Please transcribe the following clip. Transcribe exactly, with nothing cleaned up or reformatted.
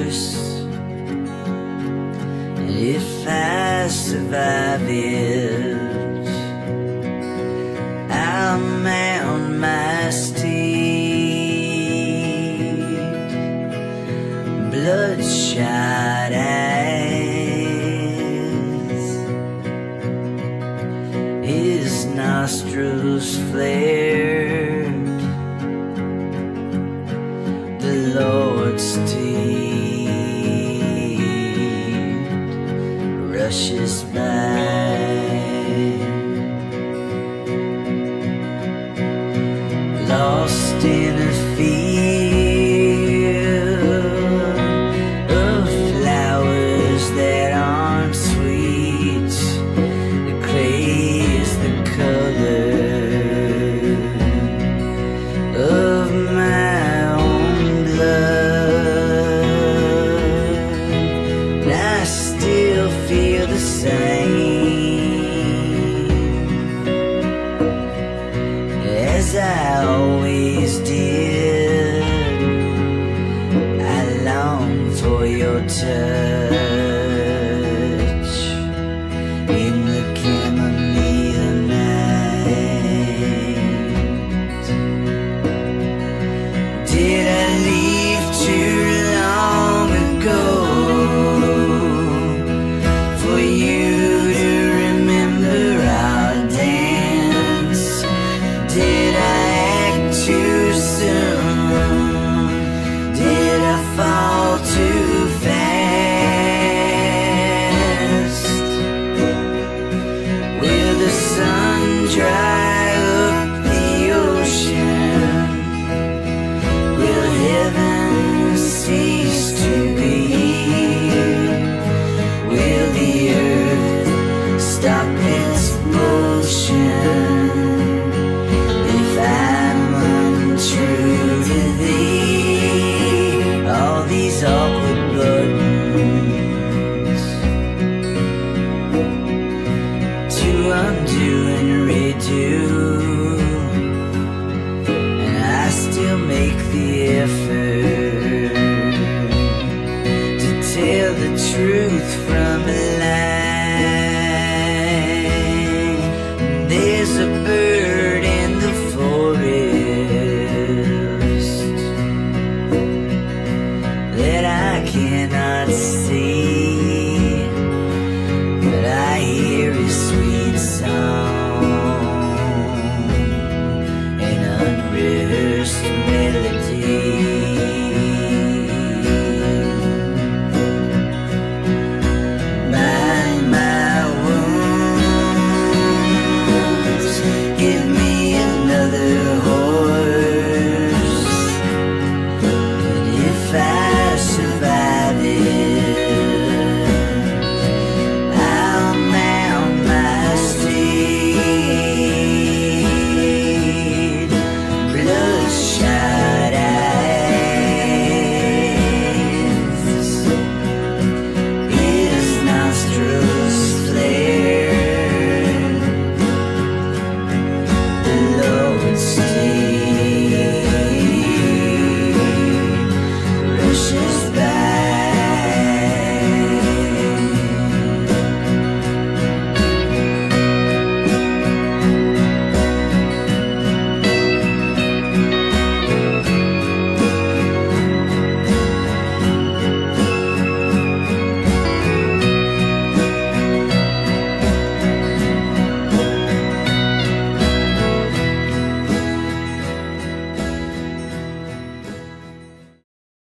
curse. And if I survive it, I'll mount my steed, bloodshot eyes, his nostrils flared, the Lord's steed rushes by. Lost in a field of flowers that aren't sweet, the clay is the color of my own blood. And I still feel the same as I always did. I long for your touch in the chamomile night. Did I leave too long ago for you to remember our dance? Did I act too soon? Did I fall too fast? Will the sun dry up the ocean? Will heaven cease to be? Will the earth stop its motion if I'm untrue to thee? All these awkward buttons to undo and redo, and I still make the effort to tell the truth from a lie. There's a bird in the forest that I cannot see, but I hear his sweet song, an unrehearsed melody. Bind my wounds, give me another horse, and if I survive it, I'll mount my steed, bloodshot eyes, his nostrils flared, the Lord's steed rushes